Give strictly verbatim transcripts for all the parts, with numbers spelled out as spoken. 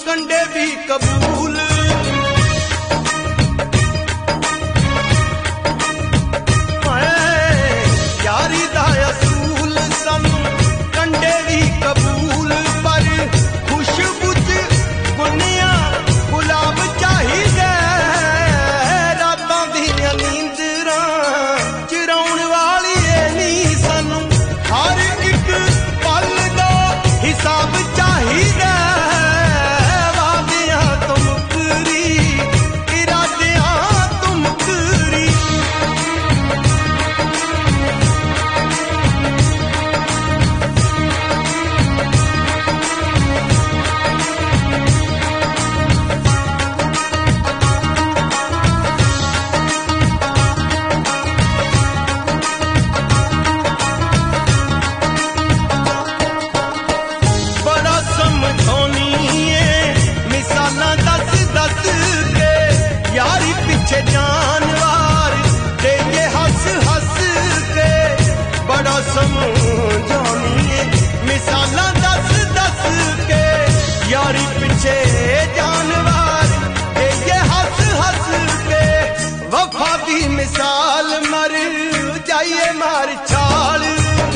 कंडे भी कबूल। यारी दा असूल सानू कंडे भी कबूल, पर खुशबू च बुनिया गुलाब चाहिए। रातां दियां नींदरां चिराउण वाली नी सानू, हर एक पल दा हिसाब चाहिए। वादियां तो मुकरी, इरादियां तो मुकरी। बड़ा समझौनी मिसालां दस दस के, यारी पिछे जानवर देइए हस हस के। बड़ा समझौनी मिसालां दस दस के, यारी पिछे जानवर देइए हस हस के। वफा दी मिसाल मर जाइए मार छाल।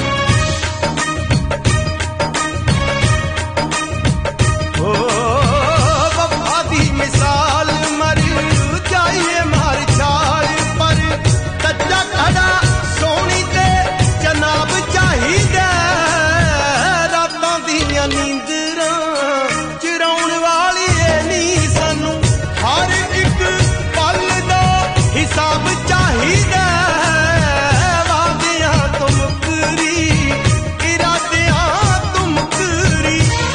ओ वफा दी मिसाल मर जाइए मार छाल, पर कच्चा खड़ा सोनी ते जनाब चाहिए। रातां दियां नींदरां चिराउण वाली नी सानू, हर एक पल दा हिसाब चाहिए। वादियां तो मुकरी, इरादियां तो मुकरी।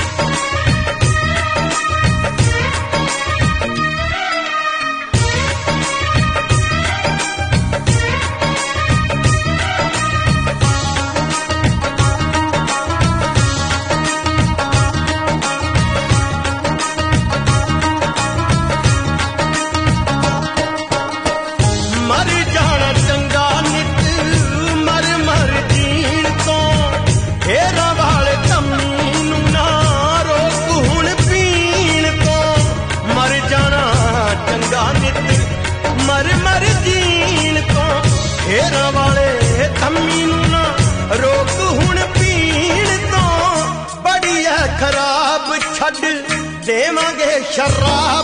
मर जाना चंगा नित मर मर जीण तो, हेरा वाले तम्मी नू ना रोक हुण पीण तो। मर जाना चंगा नित मर मर जीण तो, हेरा वाले तम्मी नू ना रोक हुण पीण तो। बड़ी है खराब छड़ देवांगे शराब।